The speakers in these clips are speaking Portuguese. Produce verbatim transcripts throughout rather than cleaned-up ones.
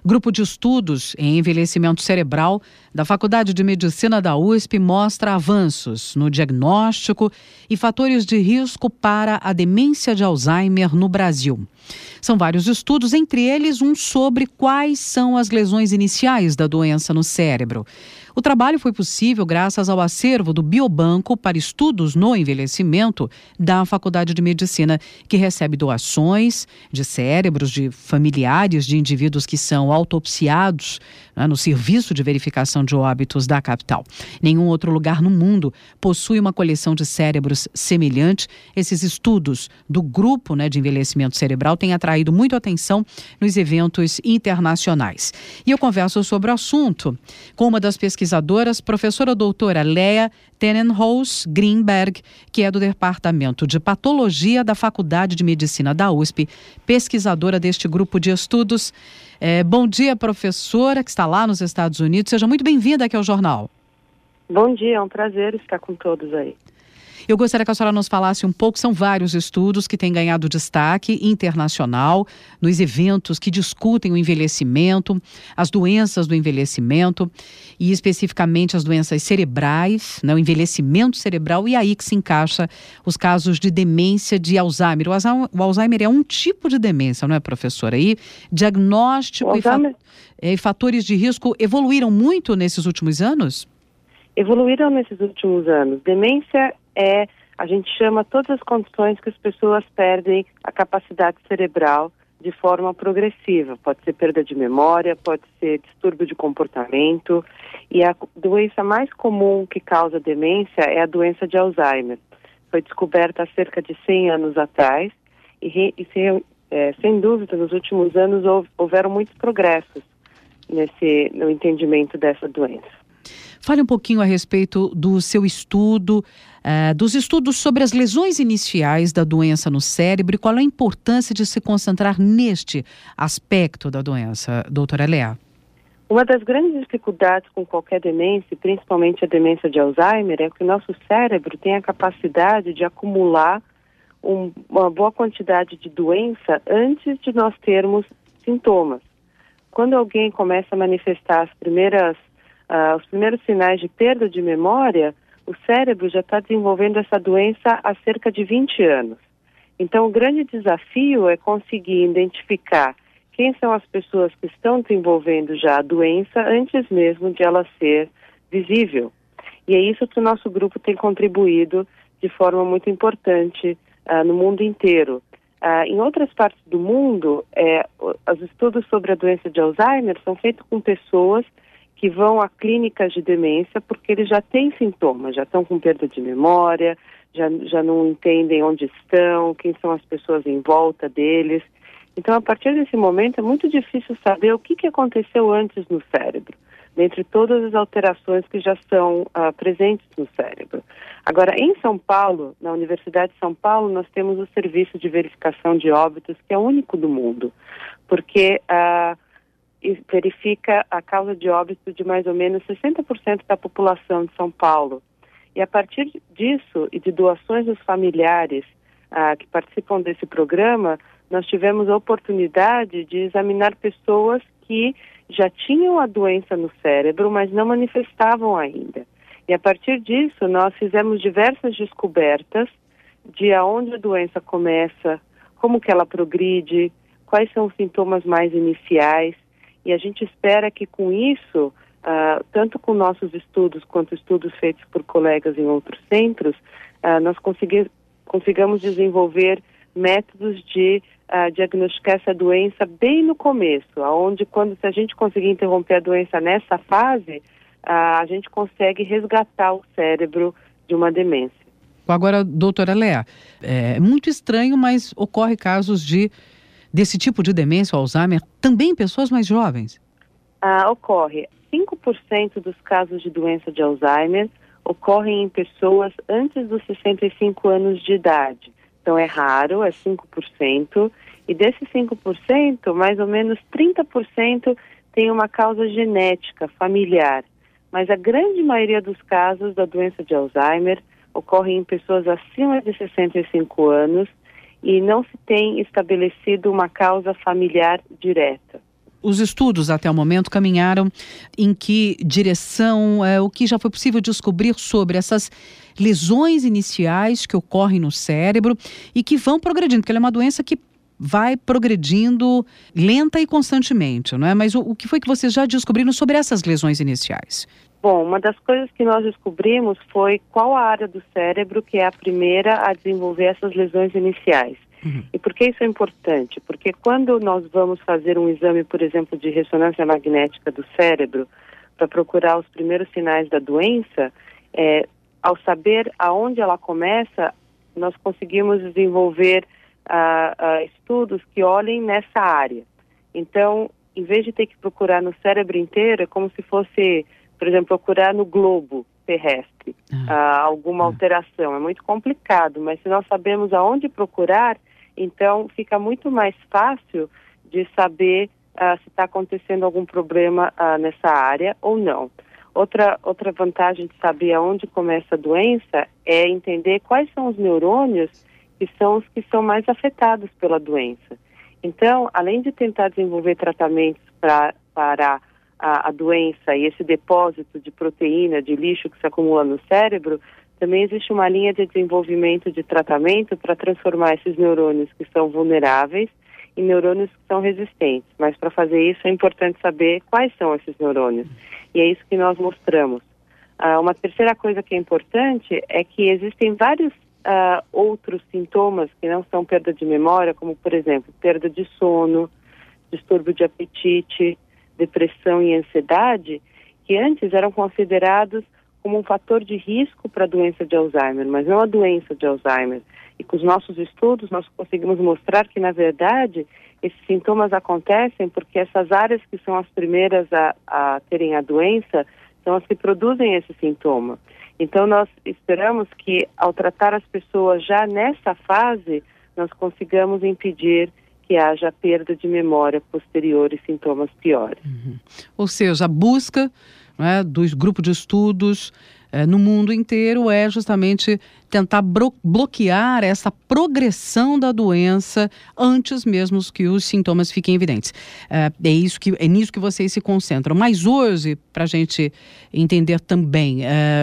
Grupo de Estudos em Envelhecimento Cerebral da Faculdade de Medicina da U S P mostra avanços no diagnóstico e fatores de risco para a demência de Alzheimer no Brasil. São vários estudos, entre eles um sobre quais são as lesões iniciais da doença no cérebro. O trabalho foi possível graças ao acervo do Biobanco para Estudos no Envelhecimento da Faculdade de Medicina, que recebe doações de cérebros de familiares de indivíduos que são autopsiados, né, no Serviço de Verificação de Óbitos da capital. Nenhum outro lugar no mundo possui uma coleção de cérebros semelhante. Esses estudos do grupo, né, de envelhecimento cerebral têm atraído muito atenção nos eventos internacionais. E eu converso sobre o assunto com uma das pesquisadoras, professora doutora Lea Tenenhaus Greenberg, que é do Departamento de Patologia da Faculdade de Medicina da U S P, pesquisadora deste grupo de estudos. É, bom dia, professora, que está lá nos Estados Unidos. Seja muito bem-vinda aqui ao Jornal. Bom dia, é um prazer estar com todos aí. Eu gostaria que a senhora nos falasse um pouco, são vários estudos que têm ganhado destaque internacional nos eventos que discutem o envelhecimento, as doenças do envelhecimento e especificamente as doenças cerebrais, né, o envelhecimento cerebral, e aí que se encaixa os casos de demência de Alzheimer. O Alzheimer é um tipo de demência, não é, professora? E diagnóstico e, fat- e fatores de risco evoluíram muito nesses últimos anos? Evoluíram nesses últimos anos. Demência é, a gente chama todas as condições que as pessoas perdem a capacidade cerebral de forma progressiva. Pode ser perda de memória, pode ser distúrbio de comportamento. E a doença mais comum que causa demência é a doença de Alzheimer. Foi descoberta há cerca de cem anos atrás e, re, e sem, é, sem dúvida, nos últimos anos houveram muitos progressos nesse, no entendimento dessa doença. Fale um pouquinho a respeito do seu estudo, uh, dos estudos sobre as lesões iniciais da doença no cérebro e qual a importância de se concentrar neste aspecto da doença, doutora Lea. Uma das grandes dificuldades com qualquer demência, principalmente a demência de Alzheimer, é que o nosso cérebro tem a capacidade de acumular um, uma boa quantidade de doença antes de nós termos sintomas. Quando alguém começa a manifestar as primeiras Uh, os primeiros sinais de perda de memória, o cérebro já está desenvolvendo essa doença há cerca de vinte anos. Então, o grande desafio é conseguir identificar quem são as pessoas que estão desenvolvendo já a doença antes mesmo de ela ser visível. E é isso que o nosso grupo tem contribuído de forma muito importante uh, no mundo inteiro. Uh, em outras partes do mundo, é, os estudos sobre a doença de Alzheimer são feitos com pessoas que vão a clínicas de demência porque eles já têm sintomas, já estão com perda de memória, já, já não entendem onde estão, quem são as pessoas em volta deles. Então, a partir desse momento, é muito difícil saber o que, que aconteceu antes no cérebro, dentre todas as alterações que já são uh, presentes no cérebro. Agora, em São Paulo, na Universidade de São Paulo, nós temos o Serviço de Verificação de Óbitos, que é o único do mundo, porque Uh, e verifica a causa de óbito de mais ou menos sessenta por cento da população de São Paulo. E a partir disso e de doações dos familiares ah, que participam desse programa, nós tivemos a oportunidade de examinar pessoas que já tinham a doença no cérebro, mas não manifestavam ainda. E a partir disso, nós fizemos diversas descobertas de aonde a doença começa, como que ela progride, quais são os sintomas mais iniciais. E a gente espera que com isso, uh, tanto com nossos estudos quanto estudos feitos por colegas em outros centros, uh, nós consegui, consigamos desenvolver métodos de uh, diagnosticar essa doença bem no começo, onde quando se a gente conseguir interromper a doença nessa fase, uh, a gente consegue resgatar o cérebro de uma demência. Agora, doutora Lea, é muito estranho, mas ocorre casos de desse tipo de demência, o Alzheimer, também em pessoas mais jovens? Ah, ocorre. cinco por cento dos casos de doença de Alzheimer ocorrem em pessoas antes dos sessenta e cinco anos de idade. Então é raro, é cinco por cento. E desses cinco por cento, mais ou menos trinta por cento tem uma causa genética, familiar. Mas a grande maioria dos casos da doença de Alzheimer ocorrem em pessoas acima de sessenta e cinco anos, e não se tem estabelecido uma causa familiar direta. os estudos até o momento caminharam em que direção, é, o que já foi possível descobrir sobre essas lesões iniciais que ocorrem no cérebro e que vão progredindo, porque ela é uma doença que vai progredindo lenta e constantemente, não é? Mas o, o que foi que vocês já descobriram sobre essas lesões iniciais? Bom, uma das coisas que nós descobrimos foi qual a área do cérebro que é a primeira a desenvolver essas lesões iniciais. Uhum. E por que isso é importante? Porque quando nós vamos fazer um exame, por exemplo, de ressonância magnética do cérebro, para procurar os primeiros sinais da doença, é, ao saber aonde ela começa, nós conseguimos desenvolver uh, uh, estudos que olhem nessa área. Então, em vez de ter que procurar no cérebro inteiro, é como se fosse, por exemplo, procurar no globo terrestre, uhum. uh, alguma uhum. alteração. É muito complicado, mas se nós sabemos aonde procurar, então fica muito mais fácil de saber uh, se está acontecendo algum problema uh, nessa área ou não. Outra, outra vantagem de saber aonde começa a doença é entender quais são os neurônios que são os que são mais afetados pela doença. Então, além de tentar desenvolver tratamentos pra, para a, a doença e esse depósito de proteína, de lixo que se acumula no cérebro, também existe uma linha de desenvolvimento de tratamento para transformar esses neurônios que são vulneráveis em neurônios que são resistentes. Mas para fazer isso é importante saber quais são esses neurônios. E é isso que nós mostramos. Uh, uma terceira coisa que é importante é que existem vários uh, outros sintomas que não são perda de memória, como, por exemplo, perda de sono, distúrbio de apetite, depressão e ansiedade, que antes eram considerados como um fator de risco para a doença de Alzheimer, mas não a doença de Alzheimer. E com os nossos estudos, nós conseguimos mostrar que, na verdade, esses sintomas acontecem porque essas áreas que são as primeiras a, a terem a doença são as que produzem esse sintoma. Então, nós esperamos que, ao tratar as pessoas já nessa fase, nós consigamos impedir que haja perda de memória posterior e sintomas piores. Uhum. Ou seja, a busca, né, dos grupos de estudos eh, no mundo inteiro é justamente tentar bro- bloquear essa progressão da doença antes mesmo que os sintomas fiquem evidentes. Eh, é, isso que, é nisso que vocês se concentram. Mas hoje, para a gente entender também, eh,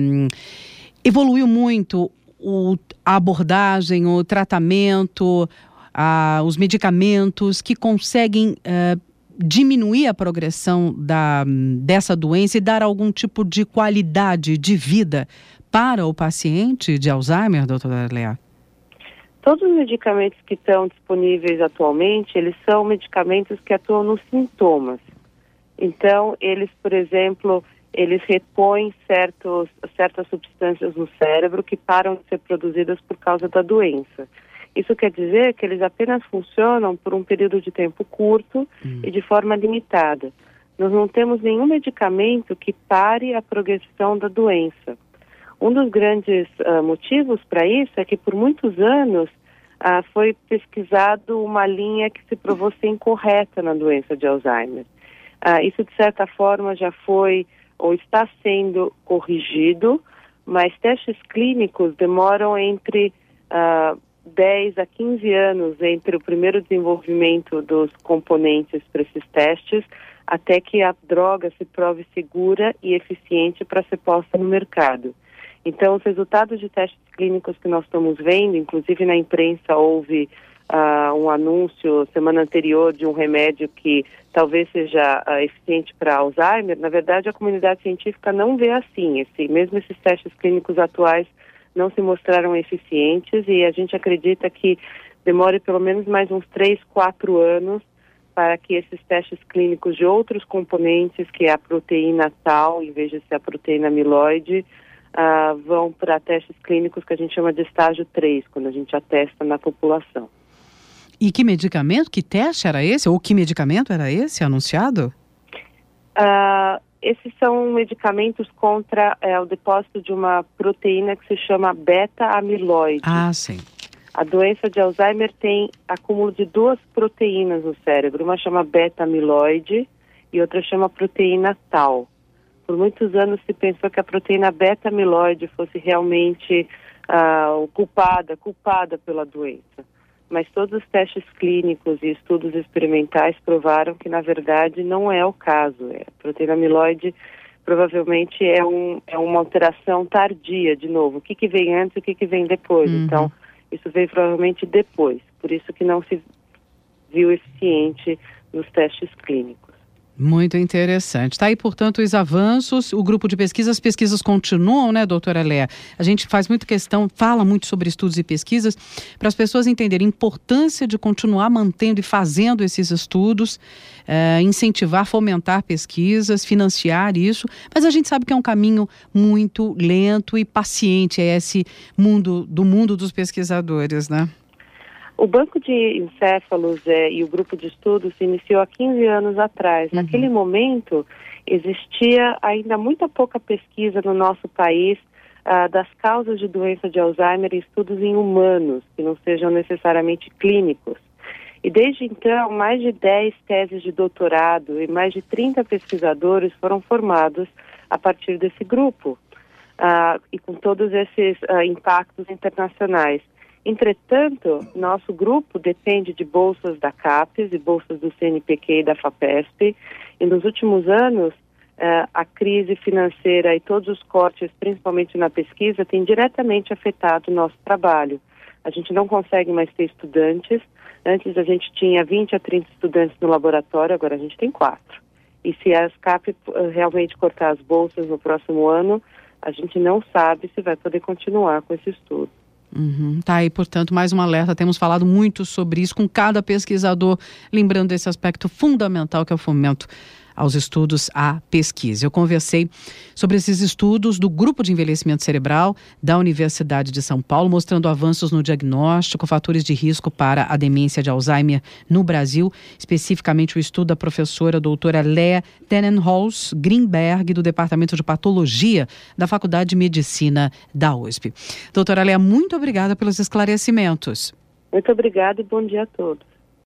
evoluiu muito o, a abordagem, o tratamento, a, os medicamentos que conseguem eh, diminuir a progressão da, dessa doença e dar algum tipo de qualidade de vida para o paciente de Alzheimer, doutora Lea? Todos os medicamentos que estão disponíveis atualmente, eles são medicamentos que atuam nos sintomas. Então, eles, por exemplo, eles repõem certos, certas substâncias no cérebro que param de ser produzidas por causa da doença. Isso quer dizer que eles apenas funcionam por um período de tempo curto hum. e de forma limitada. Nós não temos nenhum medicamento que pare a progressão da doença. Um dos grandes uh, motivos para isso é que por muitos anos uh, foi pesquisado uma linha que se provou ser incorreta na doença de Alzheimer. Uh, isso, de certa forma, já foi ou está sendo corrigido, mas testes clínicos demoram entre Uh, dez a quinze anos entre o primeiro desenvolvimento dos componentes para esses testes até que a droga se prove segura e eficiente para ser posta no mercado. Então, os resultados de testes clínicos que nós estamos vendo, inclusive na imprensa houve uh, um anúncio semana anterior de um remédio que talvez seja uh, eficiente para Alzheimer. Na verdade, a comunidade científica não vê assim. Esse, mesmo esses testes clínicos atuais não se mostraram eficientes e a gente acredita que demore pelo menos mais uns três, quatro anos para que esses testes clínicos de outros componentes, que é a proteína tal, em vez de ser a proteína amiloide, uh, vão para testes clínicos que a gente chama de estágio três, quando a gente atesta na população. E que medicamento, que teste era esse? Ou que medicamento era esse anunciado? Uh, Esses são medicamentos contra é, o depósito de uma proteína que se chama beta-amiloide. Ah, sim. A doença de Alzheimer tem acúmulo de duas proteínas no cérebro. Uma chama beta-amiloide e outra chama proteína tal. Por muitos anos se pensou que a proteína beta-amiloide fosse realmente uh, culpada, culpada pela doença. mas todos os testes clínicos e estudos experimentais provaram que, na verdade, não é o caso. A proteína amiloide provavelmente é, um, é uma alteração tardia, de novo. O que, que vem antes e o que, que vem depois. Uhum. Então, isso veio provavelmente depois. Por isso que não se viu eficiente nos testes clínicos. Muito interessante. Está aí, portanto, os avanços, o grupo de pesquisa, as pesquisas continuam, né, doutora Léa? A gente faz muita questão, fala muito sobre estudos e pesquisas, para as pessoas entenderem a importância de continuar mantendo e fazendo esses estudos, é, incentivar, fomentar pesquisas, financiar isso, mas a gente sabe que é um caminho muito lento e paciente, é esse mundo, do mundo dos pesquisadores, né? O Banco de Encéfalos é, e o grupo de estudos se iniciou há quinze anos atrás. Uhum. Naquele momento, existia ainda muita pouca pesquisa no nosso país ah, das causas de doença de Alzheimer e estudos em humanos, que não sejam necessariamente clínicos. E desde então, mais de dez teses de doutorado e mais de trinta pesquisadores foram formados a partir desse grupo, ah, e com todos esses ah, impactos internacionais. Entretanto, nosso grupo depende de bolsas da CAPES e bolsas do C N P Q e da FAPESP, e nos últimos anos eh, a crise financeira e todos os cortes, principalmente na pesquisa, têm diretamente afetado o nosso trabalho. A gente não consegue mais ter estudantes. Antes a gente tinha vinte a trinta estudantes no laboratório, agora a gente tem quatro. E se a CAPES realmente cortar as bolsas no próximo ano, a gente não sabe se vai poder continuar com esse estudo. Uhum. Tá aí, portanto, mais um alerta. Temos falado muito sobre isso com cada pesquisador, lembrando esse aspecto fundamental que é o fomento aos estudos, à pesquisa. Eu conversei sobre esses estudos do Grupo de Envelhecimento Cerebral da Universidade de São Paulo, mostrando avanços no diagnóstico, fatores de risco para a demência de Alzheimer no Brasil, especificamente o estudo da professora doutora Léa Tenenholz Greenberg, do Departamento de Patologia da Faculdade de Medicina da U S P. Doutora Léa, muito obrigada pelos esclarecimentos. Muito obrigada e bom dia a todos.